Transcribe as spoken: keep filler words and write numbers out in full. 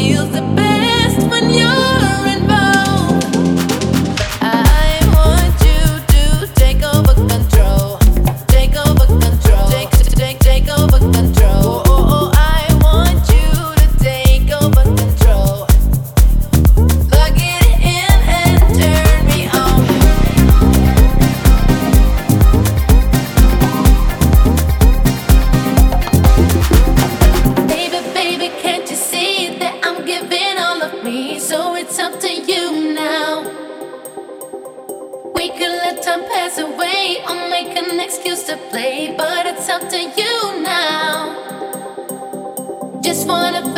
feels the best when you're involved. I want you to take over control, take over control, take take take over control. Oh, oh, I want you to take over control. Plug it in and turn me on. Baby, baby, can't you see that I'm giving all of me? So it's up to you now. We could let time pass away or make an excuse to play, but it's up to you now. Just wanna